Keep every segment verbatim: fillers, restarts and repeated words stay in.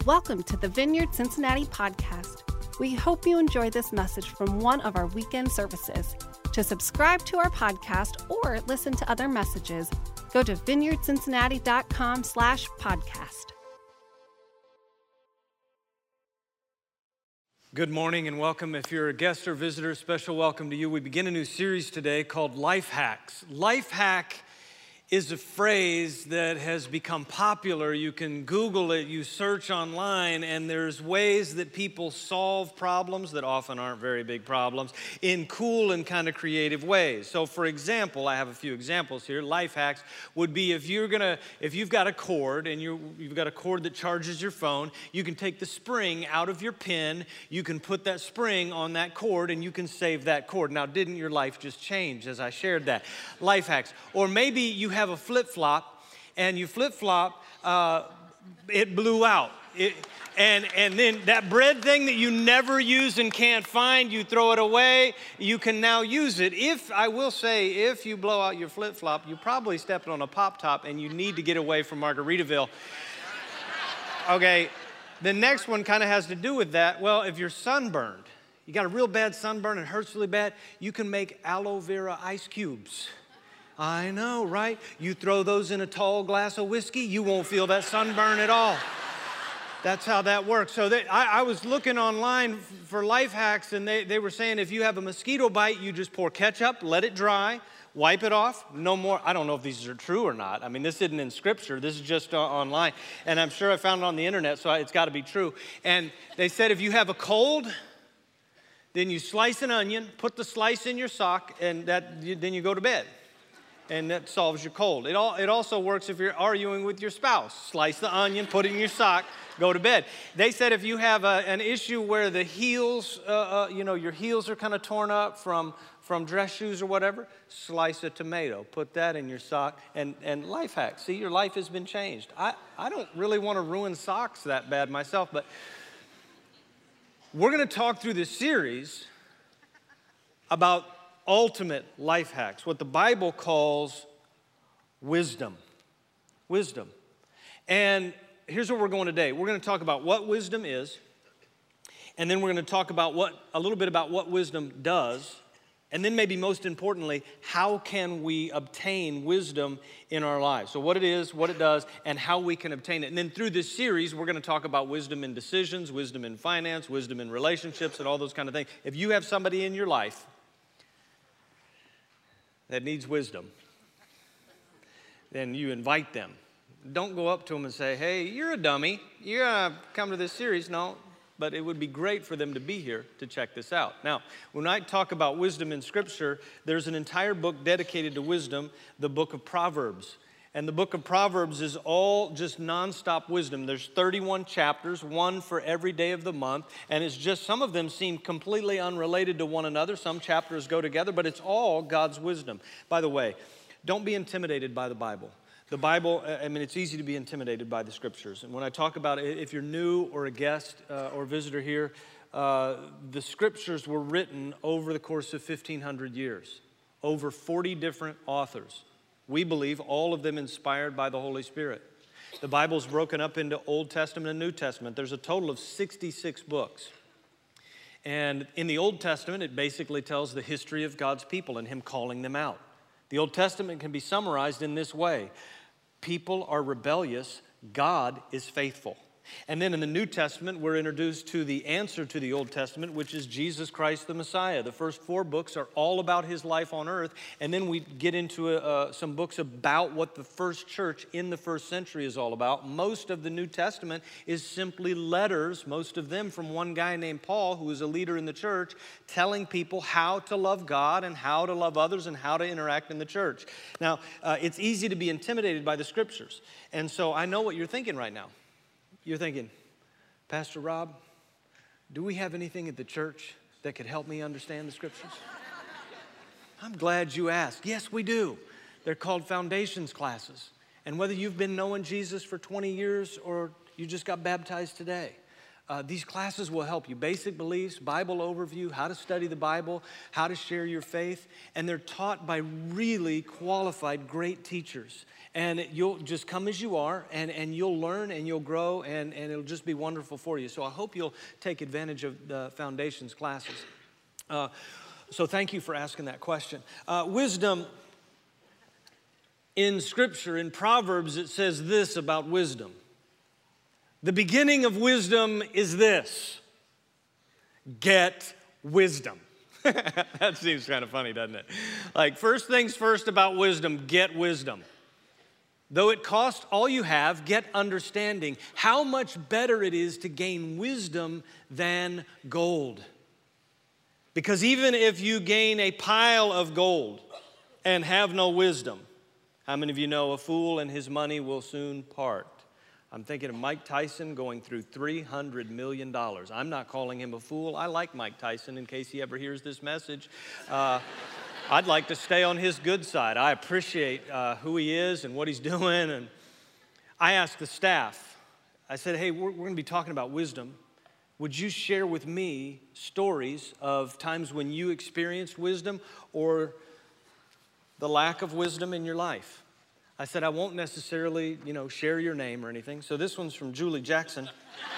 Welcome to the Vineyard Cincinnati podcast. We hope you enjoy this message from one of our weekend services. To subscribe to our podcast or listen to other messages, go to vineyard cincinnati dot com slash podcast. Good morning and welcome. If you're a guest or visitor, special welcome to you. We begin a new series today called Life Hacks. Life hack is a phrase that has become popular. You can Google it, you search online, and there's ways that people solve problems that often aren't very big problems in cool and kind of creative ways. So for example, I have a few examples here. Life hacks would be if you're gonna, if you've got a cord and you you've got a cord that charges your phone, you can take the spring out of your pin, you can put that spring on that cord and you can save that cord. Now, didn't your life just change as I shared that? Life hacks. Or maybe you have a flip-flop, and you flip-flop, uh, it blew out. It, and, and then that bread thing that you never use and can't find, you throw it away, you can now use it. If, I will say, if you blow out your flip-flop, you probably stepped on a pop-top and you need to get away from Margaritaville. Okay, the next one kind of has to do with that. Well, if you're sunburned, you got a real bad sunburn, it hurts really bad, you can make aloe vera ice cubes. I know, right? You throw those in a tall glass of whiskey, you won't feel that sunburn at all. That's how that works. So they, I, I was looking online for life hacks, and they, they were saying if you have a mosquito bite, you just pour ketchup, let it dry, wipe it off, no more. I don't know if these are true or not. I mean, this isn't in Scripture. This is just uh, online. And I'm sure I found it on the internet, so it's got to be true. And they said if you have a cold, then you slice an onion, put the slice in your sock, and that you, then you go to bed. And that solves your cold. It, all, it also works if you're arguing with your spouse. Slice the onion, put it in your sock, go to bed. They said if you have a, an issue where the heels, uh, uh, you know, your heels are kind of torn up from, from dress shoes or whatever, slice a tomato, put that in your sock, and, and life hack. See, your life has been changed. I, I don't really want to ruin socks that bad myself, but we're going to talk through this series about ultimate life hacks, what the Bible calls wisdom. Wisdom. And here's where we're going today. We're going to talk about what wisdom is, and then we're going to talk about what a little bit about what wisdom does, and then maybe most importantly, how can we obtain wisdom in our lives? So what it is, what it does, and how we can obtain it. And then through this series, we're going to talk about wisdom in decisions, wisdom in finance, wisdom in relationships, and all those kind of things. If you have somebody in your life that needs wisdom, then you invite them. Don't go up to them and say, hey, you're a dummy. You're going to come to this series. No, but it would be great for them to be here to check this out. Now, when I talk about wisdom in Scripture, there's an entire book dedicated to wisdom, the book of Proverbs. And the book of Proverbs is all just nonstop wisdom. There's thirty-one chapters, one for every day of the month. And it's just, some of them seem completely unrelated to one another. Some chapters go together, but it's all God's wisdom. By the way, don't be intimidated by the Bible. The Bible, I mean, it's easy to be intimidated by the Scriptures. And when I talk about it, if you're new or a guest uh, or visitor here, uh, the Scriptures were written over the course of fifteen hundred years, over forty different authors. We believe all of them inspired by the Holy Spirit. The Bible's broken up into Old Testament and New Testament. There's a total of sixty-six books. And in the Old Testament, it basically tells the history of God's people and Him calling them out. The Old Testament can be summarized in this way. People are rebellious, God is faithful. And then in the New Testament, we're introduced to the answer to the Old Testament, which is Jesus Christ the Messiah. The first four books are all about His life on earth. And then we get into uh, some books about what the first church in the first century is all about. Most of the New Testament is simply letters, most of them from one guy named Paul, who was a leader in the church, telling people how to love God and how to love others and how to interact in the church. Now, uh, it's easy to be intimidated by the Scriptures. And so I know what you're thinking right now. You're thinking, Pastor Rob, do we have anything at the church that could help me understand the Scriptures? I'm glad you asked. Yes, we do. They're called foundations classes. And whether you've been knowing Jesus for twenty years or you just got baptized today, Uh, these classes will help you. Basic beliefs, Bible overview, how to study the Bible, how to share your faith. And they're taught by really qualified, great teachers. And you'll just come as you are, and, and you'll learn and you'll grow, and, and it'll just be wonderful for you. So I hope you'll take advantage of the Foundations classes. Uh, so thank you for asking that question. Uh, wisdom, in Scripture, in Proverbs, it says this about wisdom. The beginning of wisdom is this: get wisdom. That seems kind of funny, doesn't it? Like, first things first about wisdom, get wisdom. Though it cost all you have, get understanding. How much better it is to gain wisdom than gold. Because even if you gain a pile of gold and have no wisdom, how many of you know a fool and his money will soon part? I'm thinking of Mike Tyson going through three hundred million dollars. I'm not calling him a fool. I like Mike Tyson in case he ever hears this message. Uh, I'd like to stay on his good side. I appreciate uh, who he is and what he's doing. And I asked the staff, I said, hey, we're, we're going to be talking about wisdom. Would you share with me stories of times when you experienced wisdom or the lack of wisdom in your life? I said, I won't necessarily, you know, share your name or anything. So this one's from Julie Jackson.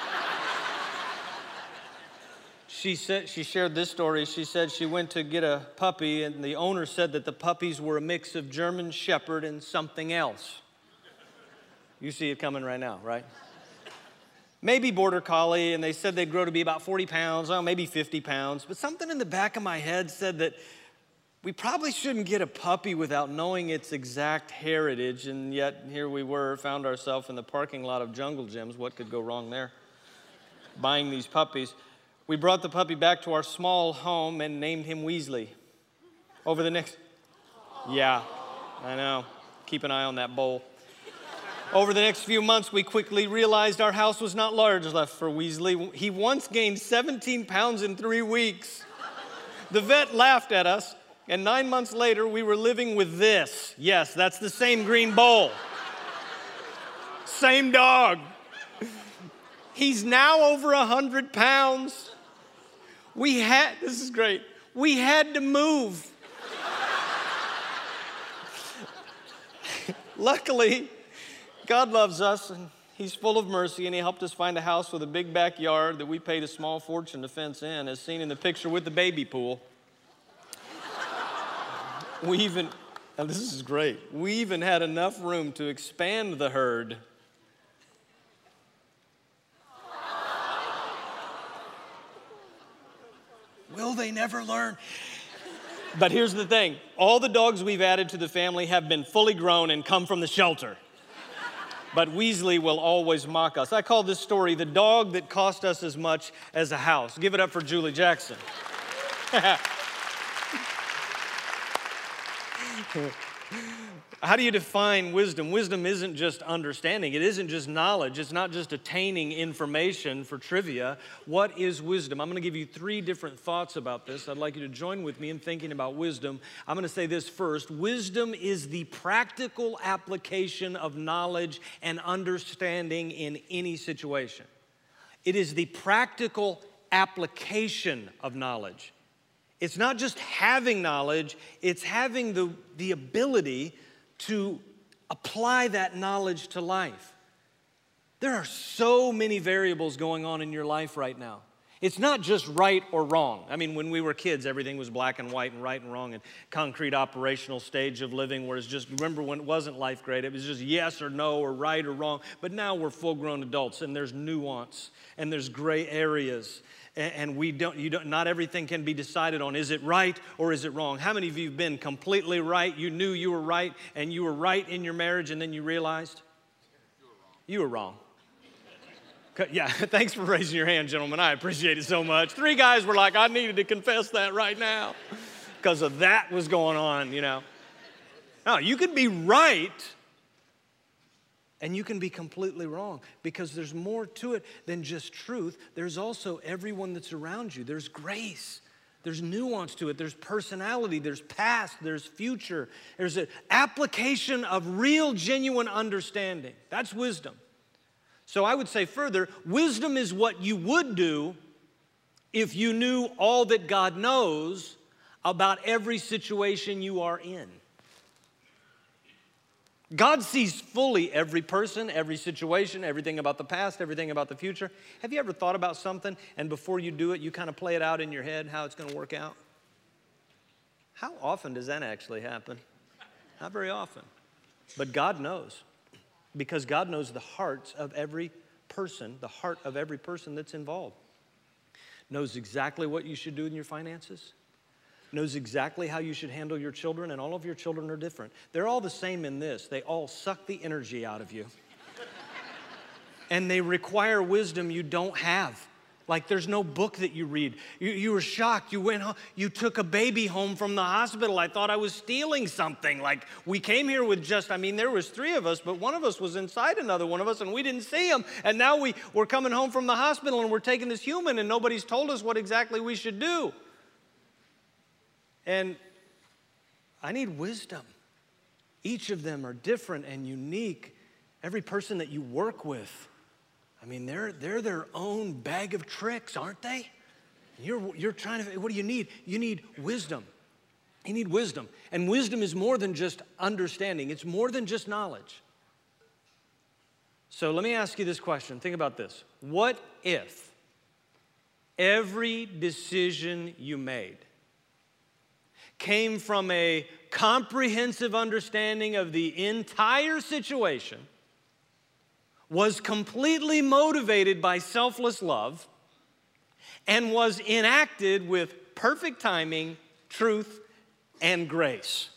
She said, she shared this story. She said she went to get a puppy, and the owner said that the puppies were a mix of German Shepherd and something else. You see it coming right now, right? Maybe Border Collie, and they said they'd grow to be about forty pounds, oh, maybe fifty pounds. But something in the back of my head said that we probably shouldn't get a puppy without knowing its exact heritage, and yet here we were, found ourselves in the parking lot of Jungle Gyms. What could go wrong there? Buying these puppies. We brought the puppy back to our small home and named him Weasley. Over the next, yeah, I know. Keep an eye on that bowl. Over the next few months, we quickly realized our house was not large enough for Weasley. He once gained seventeen pounds in three weeks. The vet laughed at us. And nine months later, we were living with this. Yes, that's the same green bowl. Same dog. He's now over one hundred pounds. We had, this is great, we had to move. Luckily, God loves us, and He's full of mercy, and He helped us find a house with a big backyard that we paid a small fortune to fence in, as seen in the picture with the baby pool. We even, now this is great, we even had enough room to expand the herd. Will they never learn? But here's the thing, all the dogs we've added to the family have been fully grown and come from the shelter. But Weasley will always mock us. I call this story the dog that cost us as much as a house. Give it up for Julie Jackson. How do you define wisdom? Wisdom isn't just understanding. It isn't just knowledge. It's not just attaining information for trivia. What is wisdom? I'm going to give you three different thoughts about this. I'd like you to join with me in thinking about wisdom. I'm going to say this first. Wisdom is the practical application of knowledge and understanding in any situation. It is the practical application of knowledge. It's not just having knowledge, it's having the, the ability to apply that knowledge to life. There are so many variables going on in your life right now. It's not just right or wrong. I mean, when we were kids, everything was black and white and right and wrong and concrete operational stage of living where it's just, remember when it wasn't life grade, it was just yes or no or right or wrong. But now we're full-grown adults and there's nuance and there's gray areas. And we don't, you don't, not everything can be decided on, is it right or is it wrong? How many of you have been completely right? You knew you were right and you were right in your marriage and then you realized you were wrong. Yeah, thanks for raising your hand, gentlemen. I appreciate it so much. Three guys were like, I needed to confess that right now because of that was going on, you know. No, you could be right and you can be completely wrong because there's more to it than just truth. There's also everyone that's around you. There's grace. There's nuance to it. There's personality. There's past. There's future. There's an application of real, genuine understanding. That's wisdom. So I would say further, wisdom is what you would do if you knew all that God knows about every situation you are in. God sees fully every person, every situation, everything about the past, everything about the future. Have you ever thought about something and before you do it, you kind of play it out in your head how it's going to work out? How often does that actually happen? Not very often. But God knows, because God knows the hearts of every person, the heart of every person that's involved. Knows exactly what you should do in your finances, knows exactly how you should handle your children, and all of your children are different. They're all the same in this. They all suck the energy out of you. And they require wisdom you don't have. Like there's no book that you read. You, you were shocked. You went home, you took a baby home from the hospital. I thought I was stealing something. Like we came here with just, I mean, there was three of us, but one of us was inside another one of us and we didn't see him. And now we, we're coming home from the hospital and we're taking this human and nobody's told us what exactly we should do. And I need wisdom. Each of them are different and unique. Every person that you work with, I mean, they're, they're their own bag of tricks, aren't they? You're, you're trying to, what do you need? You need wisdom. You need wisdom. And wisdom is more than just understanding. It's more than just knowledge. So let me ask you this question. Think about this. What if every decision you made came from a comprehensive understanding of the entire situation, was completely motivated by selfless love, and was enacted with perfect timing, truth, and grace?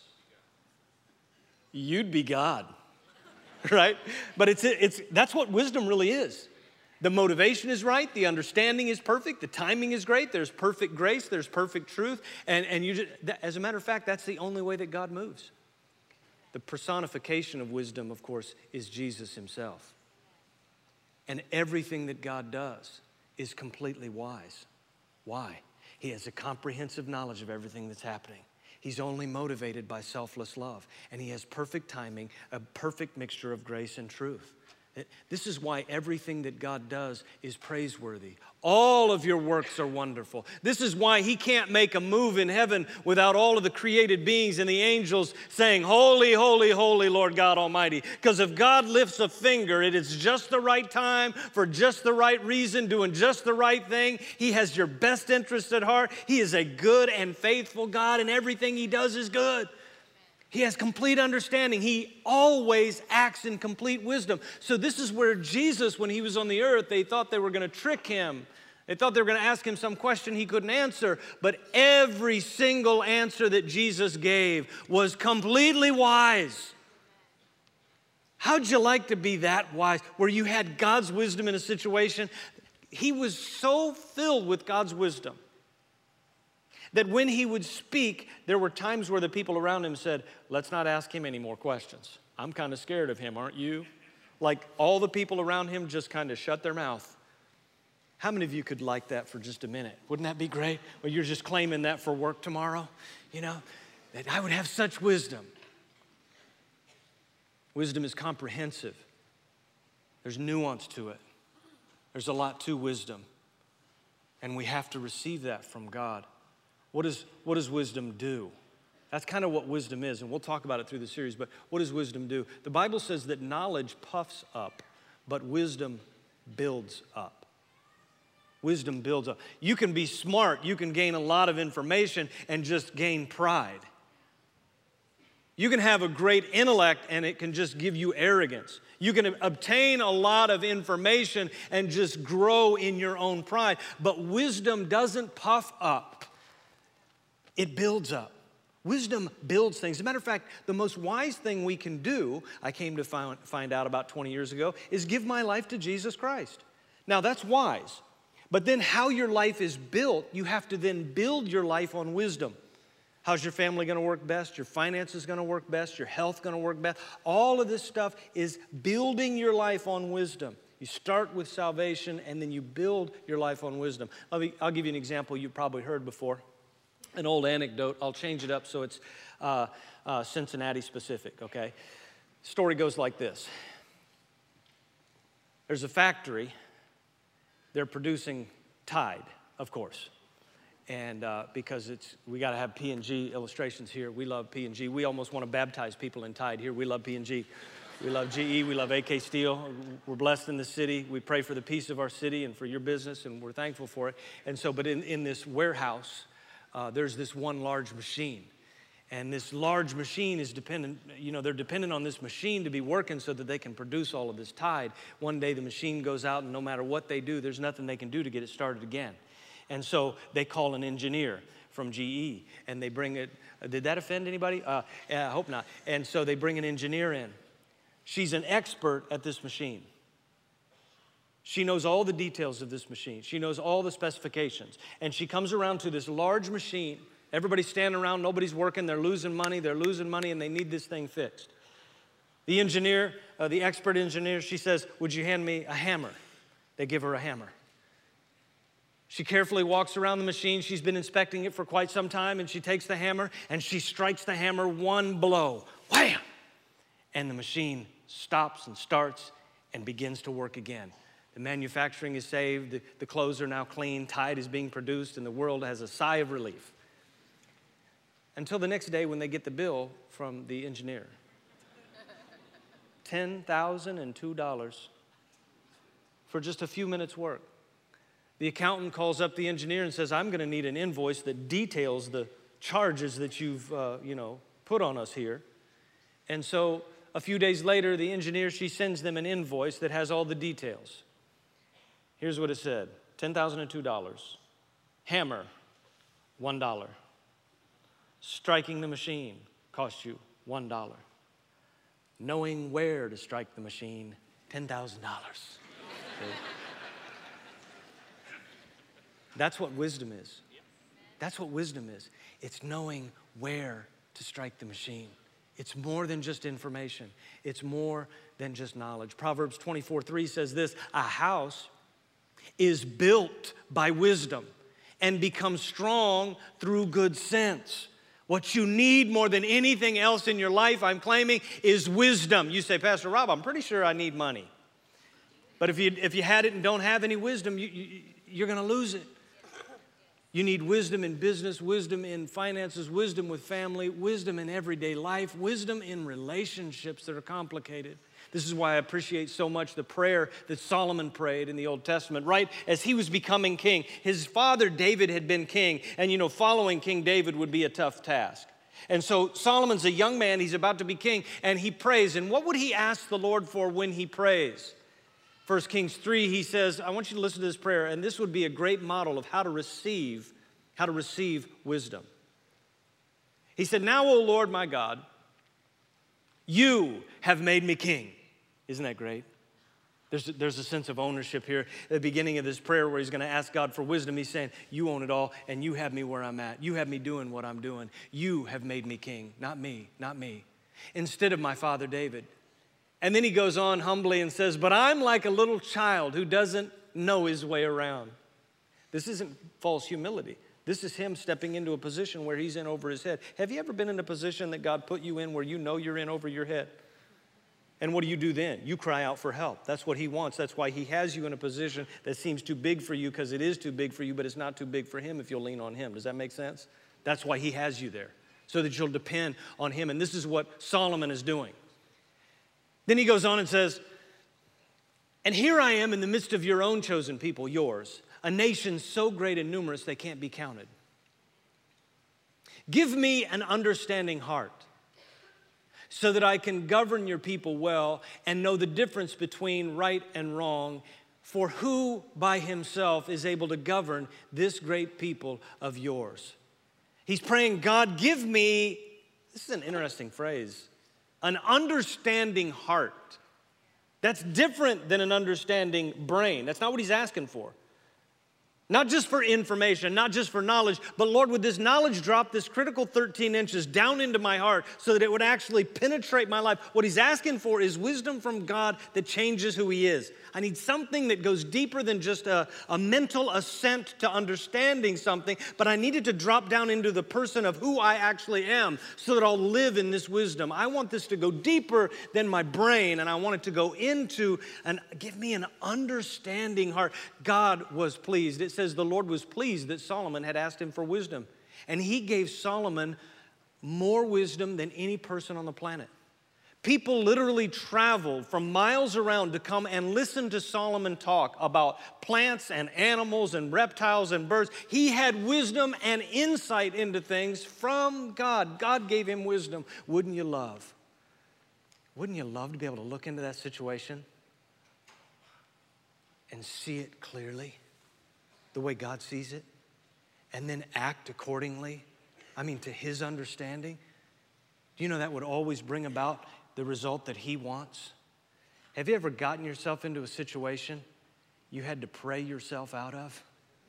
You'd be God, right? But it's, it's, that's what wisdom really is. The motivation is right, the understanding is perfect, the timing is great, there's perfect grace, there's perfect truth, and, and you just, as a matter of fact, that's the only way that God moves. The personification of wisdom, of course, is Jesus himself. And everything that God does is completely wise. Why? He has a comprehensive knowledge of everything that's happening. He's only motivated by selfless love. And he has perfect timing, a perfect mixture of grace and truth. This is why everything that God does is praiseworthy. All of your works are wonderful. This is why he can't make a move in heaven without all of the created beings and the angels saying, holy, holy, holy Lord God Almighty. Because if God lifts a finger, it is just the right time, for just the right reason, doing just the right thing. He has your best interest at heart. He is a good and faithful God, and everything he does is good. He has complete understanding. He always acts in complete wisdom. So this is where Jesus, when he was on the earth, they thought they were going to trick him. They thought they were going to ask him some question he couldn't answer. But every single answer that Jesus gave was completely wise. How'd you like to be that wise, where you had God's wisdom in a situation? He was so filled with God's wisdom that when he would speak, there were times where the people around him said, let's not ask him any more questions. I'm kind of scared of him, aren't you? Like all the people around him just kind of shut their mouth. How many of you could like that for just a minute? Wouldn't that be great? Well, you're just claiming that for work tomorrow, you know, that I would have such wisdom. Wisdom is comprehensive. There's nuance to it. There's a lot to wisdom. And we have to receive that from God. What, is, what does wisdom do? That's kind of what wisdom is, and we'll talk about it through the series, but what does wisdom do? The Bible says that knowledge puffs up, but wisdom builds up. Wisdom builds up. You can be smart, you can gain a lot of information and just gain pride. You can have a great intellect and it can just give you arrogance. You can obtain a lot of information and just grow in your own pride, but wisdom doesn't puff up. It builds up. Wisdom builds things. As a matter of fact, the most wise thing we can do, I came to find, find out about twenty years ago, is give my life to Jesus Christ. Now, that's wise. But then how your life is built, you have to then build your life on wisdom. How's your family going to work best? Your finances going to work best? Your health going to work best? All of this stuff is building your life on wisdom. You start with salvation, and then you build your life on wisdom. Let me, I'll give you an example you've probably heard before. An old anecdote. I'll change it up so it's uh, uh, Cincinnati specific, okay? Story goes like this. There's a factory. They're producing Tide, of course. And uh, because it's, we got to have P and G illustrations here. We love P and G. We almost want to baptize people in Tide here. We love P and G. We love G E. We love A K Steel. We're blessed in the city. We pray for the peace of our city and for your business, and we're thankful for it. And so, but in, in this warehouse, uh, there's this one large machine. And this large machine is dependent, you know, they're dependent on this machine to be working so that they can produce all of this Tide. One day the machine goes out, and no matter what they do, there's nothing they can do to get it started again. And so they call an engineer from G E, and they bring it. Did that offend anybody? Uh, I hope not. And so they bring an engineer in. She's an expert at this machine. She knows all the details of this machine. She knows all the specifications. And she comes around to this large machine. Everybody's standing around. Nobody's working. They're losing money. They're losing money, and they need this thing fixed. The engineer, uh, the expert engineer, she says, "Would you hand me a hammer?" They give her a hammer. She carefully walks around the machine. She's been inspecting it for quite some time, and she takes the hammer, and she strikes the hammer one blow. Wham! And the machine stops and starts and begins to work again. The manufacturing is saved. The, the clothes are now clean. Tide is being produced, and the world has a sigh of relief. Until the next day when they get the bill from the engineer. ten thousand two dollars for just a few minutes' work. The accountant calls up the engineer and says, "I'm going to need an invoice that details the charges that you've, uh, you know, put on us here." And so a few days later, the engineer, she sends them an invoice that has all the details. Here's what it said: ten thousand two dollars. Hammer, one dollar. Striking the machine cost you one dollar. Knowing where to strike the machine, ten thousand dollars. That's what wisdom is. That's what wisdom is. It's knowing where to strike the machine. It's more than just information. It's more than just knowledge. Proverbs twenty-four three says this: a house is built by wisdom and becomes strong through good sense. What you need more than anything else in your life, I'm claiming, is wisdom. You say, "Pastor Rob, I'm pretty sure I need money." But if you, if you had it and don't have any wisdom, you, you, you're going to lose it. You need wisdom in business, wisdom in finances, wisdom with family, wisdom in everyday life, wisdom in relationships that are complicated. This is why I appreciate so much the prayer that Solomon prayed in the Old Testament, right as he was becoming king. His father David had been king, and you know, following King David would be a tough task. And so Solomon's a young man, he's about to be king, and he prays. And what would he ask the Lord for when he prays? First Kings three, he says, I want you to listen to this prayer, and this would be a great model of how to receive, how to receive wisdom. He said, "Now, O Lord my God, you have made me king." Isn't that great? There's, there's a sense of ownership here at the beginning of this prayer where he's going to ask God for wisdom. He's saying, "You own it all, and you have me where I'm at. You have me doing what I'm doing. You have made me king, not me, not me, instead of my father David." And then he goes on humbly and says, "But I'm like a little child who doesn't know his way around." This isn't false humility. This is him stepping into a position where he's in over his head. Have you ever been in a position that God put you in where you know you're in over your head? And what do you do then? You cry out for help. That's what he wants. That's why he has you in a position that seems too big for you, because it is too big for you, but it's not too big for him if you'll lean on him. Does that make sense? That's why he has you there, so that you'll depend on him. And this is what Solomon is doing. Then he goes on and says, "And here I am in the midst of your own chosen people, yours, a nation so great and numerous they can't be counted. Give me an understanding heart so that I can govern your people well and know the difference between right and wrong. For who by himself is able to govern this great people of yours?" He's praying, God, give me, this is an interesting phrase, an understanding heart. That's different than an understanding brain. That's not what he's asking for. Not just for information, not just for knowledge, but Lord, would this knowledge drop this critical thirteen inches down into my heart so that it would actually penetrate my life? What he's asking for is wisdom from God that changes who he is. I need something that goes deeper than just a, a mental assent to understanding something, but I need it to drop down into the person of who I actually am so that I'll live in this wisdom. I want this to go deeper than my brain, and I want it to go into and give me an understanding heart. God was pleased. It says the Lord was pleased that Solomon had asked him for wisdom, and he gave Solomon more wisdom than any person on the planet. People literally traveled from miles around to come and listen to Solomon talk about plants and animals and reptiles and birds. He had wisdom and insight into things from God. God gave him wisdom. Wouldn't you love? Wouldn't you love to be able to look into that situation and see it clearly, the way God sees it, and then act accordingly? I mean, to his understanding. Do you know that would always bring about the result that he wants? Have you ever gotten yourself into a situation you had to pray yourself out of?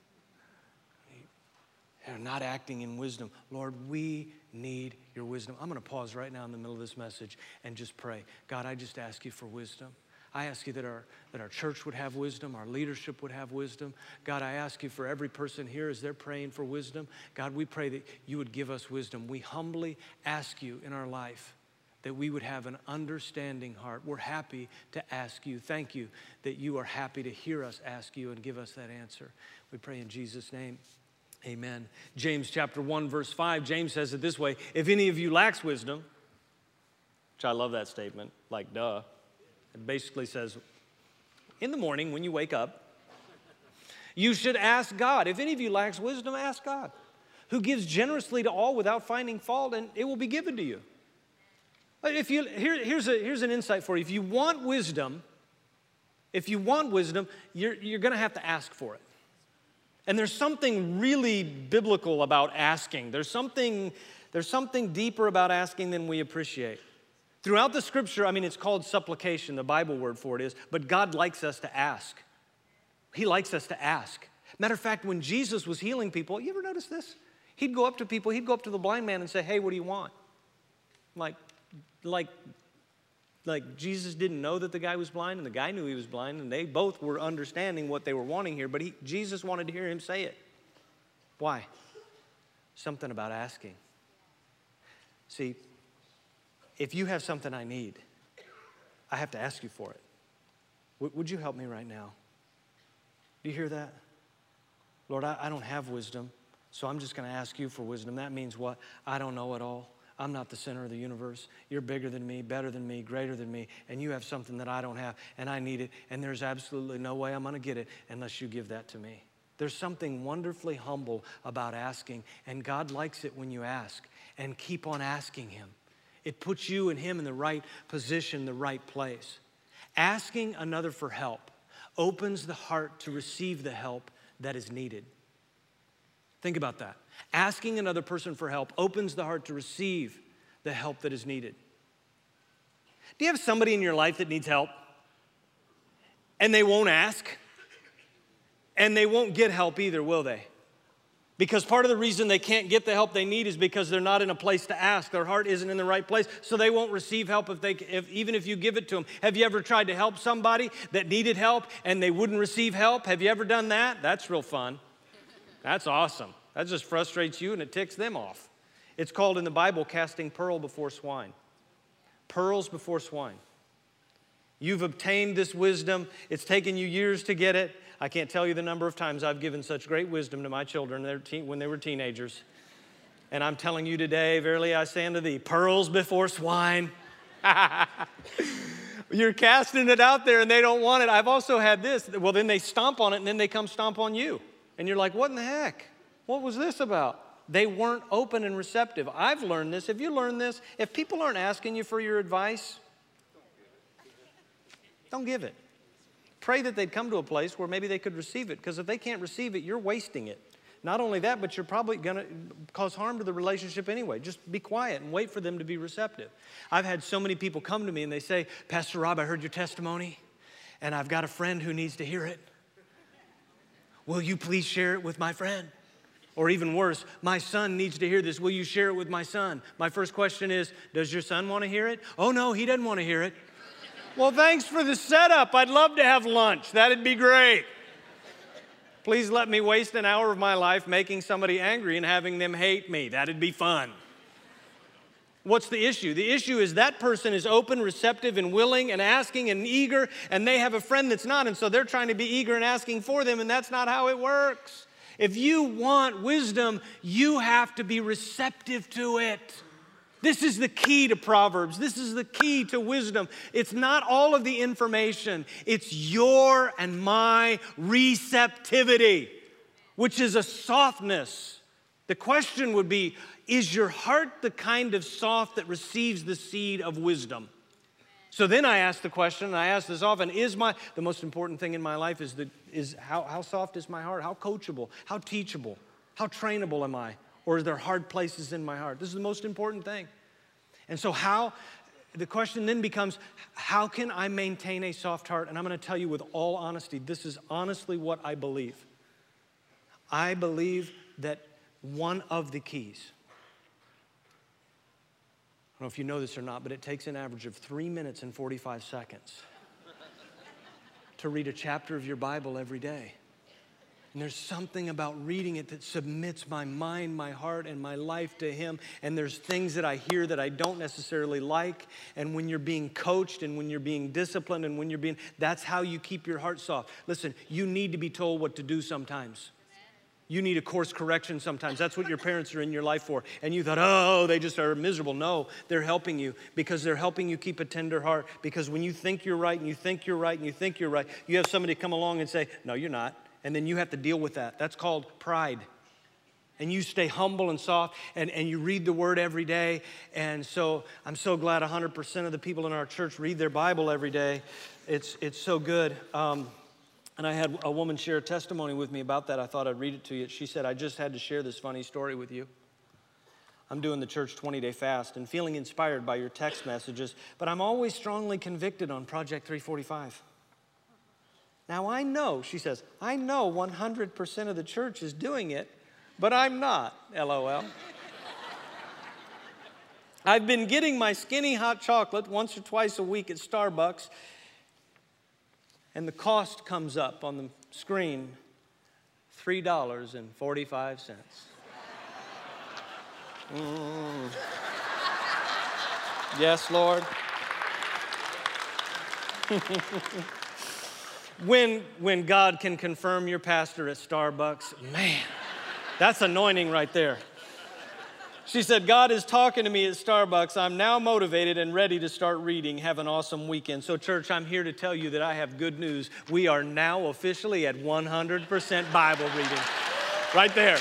You're not acting in wisdom. Lord, we need your wisdom. I'm going to pause right now in the middle of this message and just pray. God, I just ask you for wisdom. I ask you that our, that our church would have wisdom, our leadership would have wisdom. God, I ask you for every person here as they're praying for wisdom. God, we pray that you would give us wisdom. We humbly ask you in our life that we would have an understanding heart. We're happy to ask you. Thank you that you are happy to hear us ask you and give us that answer. We pray in Jesus' name, amen. James chapter one, verse five, James says it this way: if any of you lacks wisdom, which I love that statement, like duh. It basically says, in the morning when you wake up, you should ask God. If any of you lacks wisdom, ask God, who gives generously to all without finding fault, and it will be given to you. If you here, here's, a, here's an insight for you. If you want wisdom, if you want wisdom, you're, you're going to have to ask for it. And there's something really biblical about asking. There's something, there's something deeper about asking than we appreciate. Throughout the scripture, I mean, it's called supplication, the Bible word for it is, but God likes us to ask. He likes us to ask. Matter of fact, when Jesus was healing people, you ever notice this? He'd go up to people, he'd go up to the blind man and say, hey, what do you want? Like, like, like Jesus didn't know that the guy was blind, and the guy knew he was blind, and they both were understanding what they were wanting here, but he, Jesus wanted to hear him say it. Why? Something about asking. See, if you have something I need, I have to ask you for it. W- would you help me right now? Do you hear that? Lord, I, I don't have wisdom, so I'm just going to ask you for wisdom. That means what? I don't know it all. I'm not the center of the universe. You're bigger than me, better than me, greater than me, and you have something that I don't have, and I need it, and there's absolutely no way I'm going to get it unless you give that to me. There's something wonderfully humble about asking, and God likes it when you ask, and keep on asking him. It puts you and him in the right position, the right place. Asking another for help opens the heart to receive the help that is needed. Think about that. Asking another person for help opens the heart to receive the help that is needed. Do you have somebody in your life that needs help? And they won't ask? And they won't get help either, will they? Because part of the reason they can't get the help they need is because they're not in a place to ask. Their heart isn't in the right place, so they won't receive help if they, if, even if you give it to them. Have you ever tried to help somebody that needed help and they wouldn't receive help? Have you ever done that? That's real fun. That's awesome. That just frustrates you and it ticks them off. It's called in the Bible casting pearl before swine. Pearls before swine. You've obtained this wisdom. It's taken you years to get it. I can't tell you the number of times I've given such great wisdom to my children when they were teenagers. And I'm telling you today, verily I say unto thee, pearls before swine. You're casting it out there and they don't want it. I've also had this. Well, then they stomp on it and then they come stomp on you. And you're like, what in the heck? What was this about? They weren't open and receptive. I've learned this. Have you learned this? If people aren't asking you for your advice, don't give it. Pray that they'd come to a place where maybe they could receive it, because if they can't receive it, you're wasting it. Not only that, but you're probably going to cause harm to the relationship anyway. Just be quiet and wait for them to be receptive. I've had so many people come to me and they say, Pastor Rob, I heard your testimony, and I've got a friend who needs to hear it. Will you please share it with my friend? Or even worse, my son needs to hear this. Will you share it with my son? My first question is, does your son want to hear it? Oh, no, he doesn't want to hear it. Well, thanks for the setup. I'd love to have lunch. That'd be great. Please let me waste an hour of my life making somebody angry and having them hate me. That'd be fun. What's the issue? The issue is that person is open, receptive, and willing, and asking, and eager, and they have a friend that's not, and so they're trying to be eager and asking for them, and that's not how it works. If you want wisdom, you have to be receptive to it. This is the key to Proverbs. This is the key to wisdom. It's not all of the information. It's your and my receptivity, which is a softness. The question would be, is your heart the kind of soft that receives the seed of wisdom? So then I ask the question, and I ask this often, is my, the most important thing in my life is, the, is how, how soft is my heart? How coachable? How teachable? How trainable am I? Or is there hard places in my heart? This is the most important thing. And so how, the question then becomes, how can I maintain a soft heart? And I'm going to tell you with all honesty, this is honestly what I believe. I believe that one of the keys, I don't know if you know this or not, but it takes an average of three minutes and forty-five seconds to read a chapter of your Bible every day. And there's something about reading it that submits my mind, my heart, and my life to Him. And there's things that I hear that I don't necessarily like. And when you're being coached and when you're being disciplined and when you're being, that's how you keep your heart soft. Listen, you need to be told what to do sometimes. You need a course correction sometimes. That's what your parents are in your life for. And you thought, oh, they just are miserable. No, they're helping you because they're helping you keep a tender heart. Because when you think you're right and you think you're right and you think you're right, you have somebody come along and say, no, you're not. And then you have to deal with that. That's called pride. And you stay humble and soft, and, and you read the Word every day. And so I'm so glad one hundred percent of the people in our church read their Bible every day. It's, it's so good. Um, and I had a woman share a testimony with me about that. I thought I'd read it to you. She said, I just had to share this funny story with you. I'm doing the church twenty-day fast and feeling inspired by your text messages, but I'm always strongly convicted on Project three forty-five. Now, I know, she says, I know one hundred percent of the church is doing it, but I'm not, LOL. I've been getting my skinny hot chocolate once or twice a week at Starbucks, and the cost comes up on the screen, three dollars and forty-five cents. Mm. Yes, Lord. When, when God can confirm your pastor at Starbucks, man, that's anointing right there. She said, God is talking to me at Starbucks. I'm now motivated and ready to start reading. Have an awesome weekend. So, church, I'm here to tell you that I have good news. We are now officially at one hundred percent Bible reading. Right there.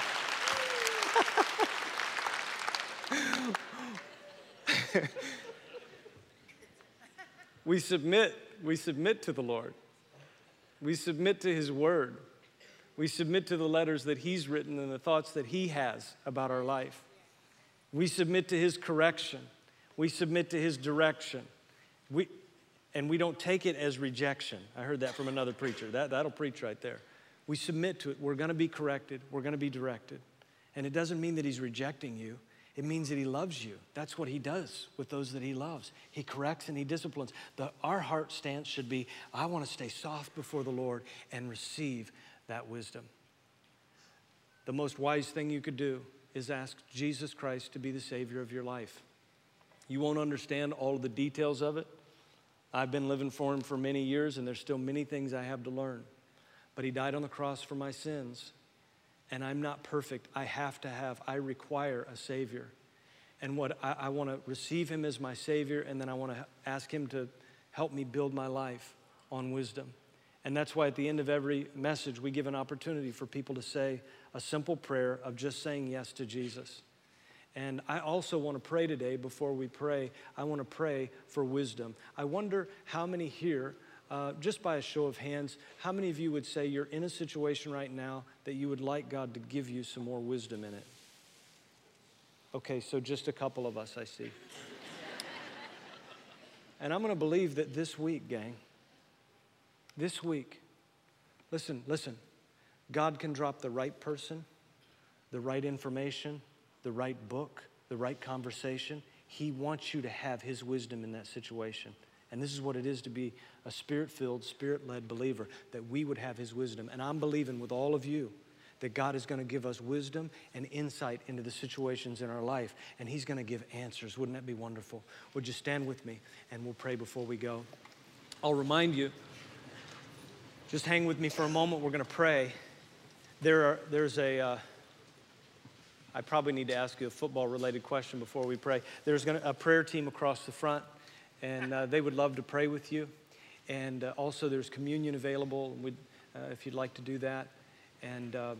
we submit, we submit to the Lord. We submit to His Word. We submit to the letters that He's written and the thoughts that He has about our life. We submit to His correction. We submit to His direction. We, and we don't take it as rejection. I heard that from another preacher. That, that'll preach right there. We submit to it. We're going to be corrected. We're going to be directed. And it doesn't mean that He's rejecting you. It means that He loves you. That's what He does with those that He loves. He corrects and He disciplines. The, our heart stance should be, I want to stay soft before the Lord and receive that wisdom. The most wise thing you could do is ask Jesus Christ to be the Savior of your life. You won't understand all of the details of it. I've been living for Him for many years, and there's still many things I have to learn. But He died on the cross for my sins. And I'm not perfect. I have to have, I require a Savior. And what I, I want to receive Him as my Savior, and then I want to ask Him to help me build my life on wisdom. And that's why at the end of every message, we give an opportunity for people to say a simple prayer of just saying yes to Jesus. And I also want to pray today. Before we pray, I want to pray for wisdom. I wonder how many here, Uh, just by a show of hands, how many of you would say you're in a situation right now that you would like God to give you some more wisdom in it? Okay, so just a couple of us, I see. And I'm going to believe that this week, gang, this week, listen, listen, God can drop the right person, the right information, the right book, the right conversation. He wants you to have his wisdom in that situation. And this is what it is to be a spirit-filled, spirit-led believer, that we would have his wisdom. And I'm believing with all of you that God is going to give us wisdom and insight into the situations in our life, and he's going to give answers. Wouldn't that be wonderful? Would you stand with me, and we'll pray before we go. I'll remind you, just hang with me for a moment. We're going to pray. There are, there's a... Uh, I probably need to ask you a football-related question before we pray. There's gonna, a prayer team across the front, and uh, they would love to pray with you. And uh, also there's communion available we'd, uh, if you'd like to do that. And uh,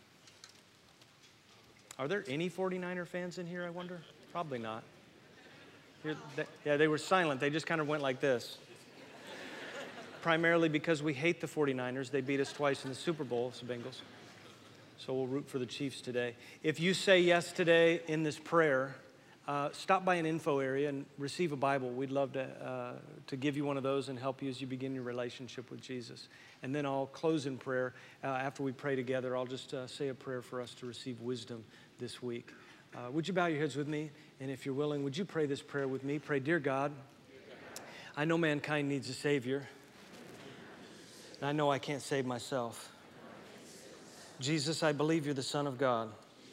are there any forty-niner fans in here, I wonder? Probably not. Here, they, yeah, they were silent. They just kind of went like this. Primarily because we hate the forty-niners. They beat us twice in the Super Bowl, the Bengals. So we'll root for the Chiefs today. If you say yes today in this prayer, uh, stop by an info area and receive a Bible. We'd love to, uh, to give you one of those and help you as you begin your relationship with Jesus. And then I'll close in prayer. Uh, after we pray together, I'll just uh, say a prayer for us to receive wisdom this week. Uh, would you bow your heads with me? And if you're willing, would you pray this prayer with me? Pray, dear God, I know mankind needs a Savior. And I know I can't save myself. Jesus, I believe you're the Son of God.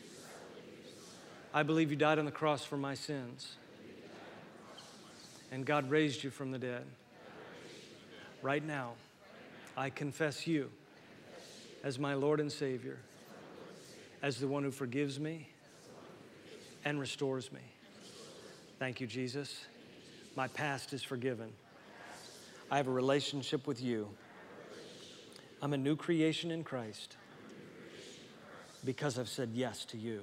I believe you died on the cross for my sins. And God raised you from the dead. Right now, I confess you as my Lord and Savior, as the one who forgives me and restores me. Thank you, Jesus. My past is forgiven. I have a relationship with you. I'm a new creation in Christ. Because I've said yes to you.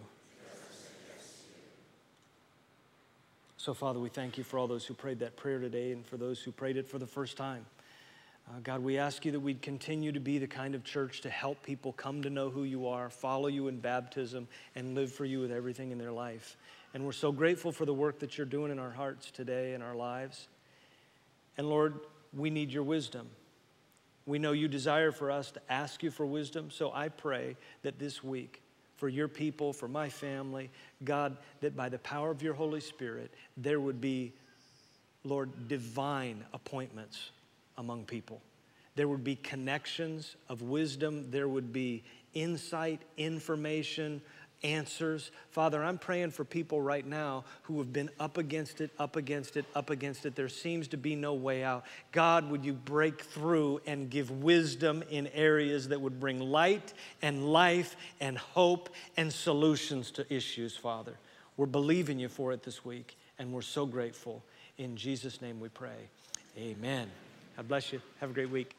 So, Father, we thank you for all those who prayed that prayer today and for those who prayed it for the first time. Uh, God, we ask you that we'd continue to be the kind of church to help people come to know who you are, follow you in baptism, and live for you with everything in their life. And we're so grateful for the work that you're doing in our hearts today and our lives. And Lord, we need your wisdom. We know you desire for us to ask you for wisdom, so I pray that this week, for your people, for my family, God, that by the power of your Holy Spirit, there would be, Lord, divine appointments among people. There would be connections of wisdom. There would be insight, information, answers. Father, I'm praying for people right now who have been up against it, up against it, up against it. There seems to be no way out. God, would you break through and give wisdom in areas that would bring light and life and hope and solutions to issues, Father. We're believing you for it this week, and we're so grateful. In Jesus' name we pray. Amen. God bless you. Have a great week.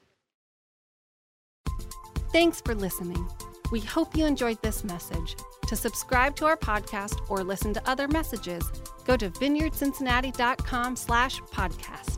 Thanks for listening. We hope you enjoyed this message. To subscribe to our podcast or listen to other messages, go to vineyard cincinnati dot com slash podcast.